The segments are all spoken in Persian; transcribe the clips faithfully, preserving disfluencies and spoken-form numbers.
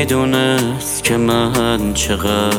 میدونست که من چقدر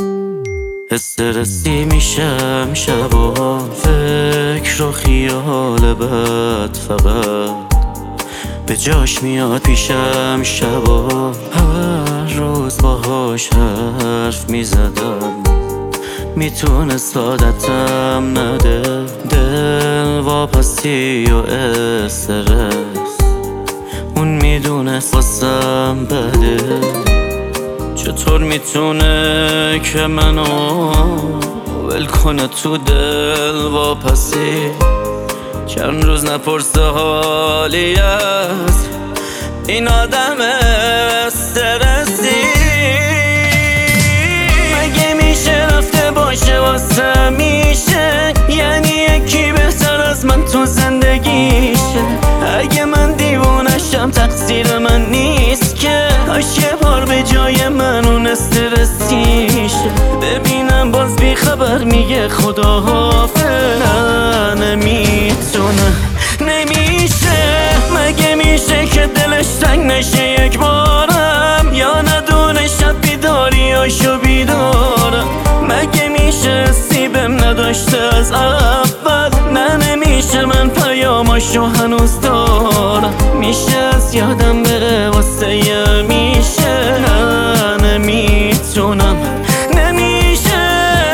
استرسی میشم شبا، فکر و خیال بد فقط به جاش میاد پیشم شبا. هر روز باهاش حرف میزدم، میتونست عادتم نده. دل واپسی و استرس اون میدونست واسم بده. چطور میتونه که منو ول کنه تو دل واپسی؟ چند روز نپرسه حالی از این آدم استرسی. مگه میشه رفته باشه واسه میشه؟ یعنی یکی بهتر از من تو زندگیشه. اگه من دیوونشم تقصیر من نیست که کاش یه بار به جای من اون استرسیشه. ببینم باز بی خبر میگه خدا حافظ. نه نمیتونه، نمیشه. مگه میشه که دلش تنگ نشه یک بارم، یا ندونه شب بیداریاشو بیدارم؟ مگه میشه سیبم نداشته از اول؟ نه نمیشه، من پیاماشو هنوز دارم. میشه از یادم بره واسه یه میشه؟ نه نمیتونم، نمیشه.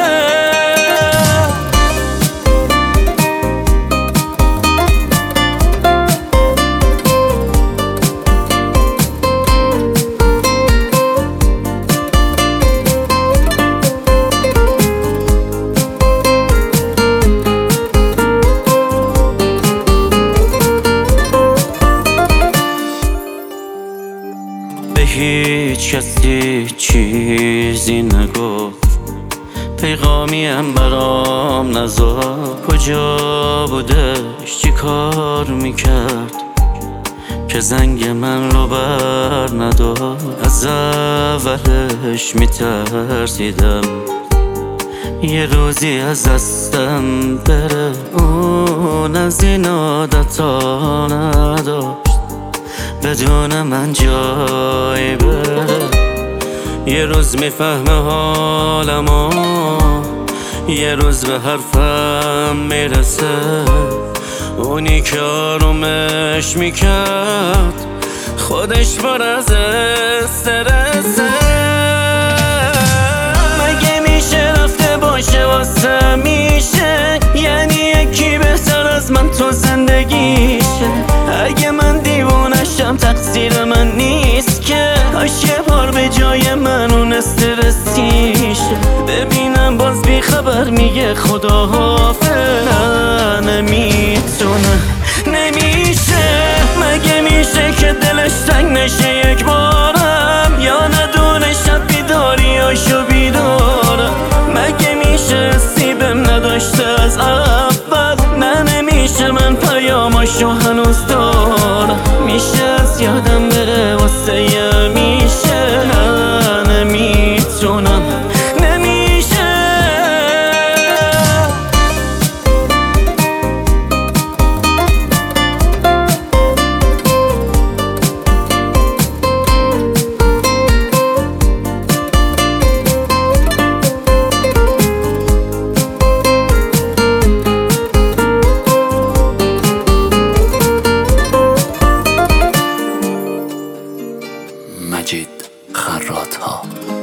به هیچ کسی چیزی نگفت، پیغامی هم برام نذاشت. کجا بودش، چی کار میکرد که زنگ من رو بر نداشت؟ از اولش میترسیدم یه روزی از دستم بره. اون از این عادتا نداشت بدون من جای بره. یه روز میفهمه حالمو، یه روز به حرفم میرسه. اونی که آرومش میکرد خودش پر از استرسه. مگه میشه رفته باشه واسه میشه؟ یعنی یکی بهتر از من تو زندگیشه. اگه من دیوونشم تقصیر من نیست که کاش یه بار به جای من اون استرسیشه. ببینم باز بی خبر میگه خدا حافظ. نه نمیتونه، نمیشه. مگه میشه که دلش تنگ نشه یک بارم، یا ندونه شب بیداریاشو بیدارم؟ مگه میشه سیبم نداشته از اول؟ نه نمیشه، من پیاماشو هنوز دارم. میشه از یادم بره واسه یه میشه؟ نه نمیتونم، نمیشه. مجید خراط‌ها.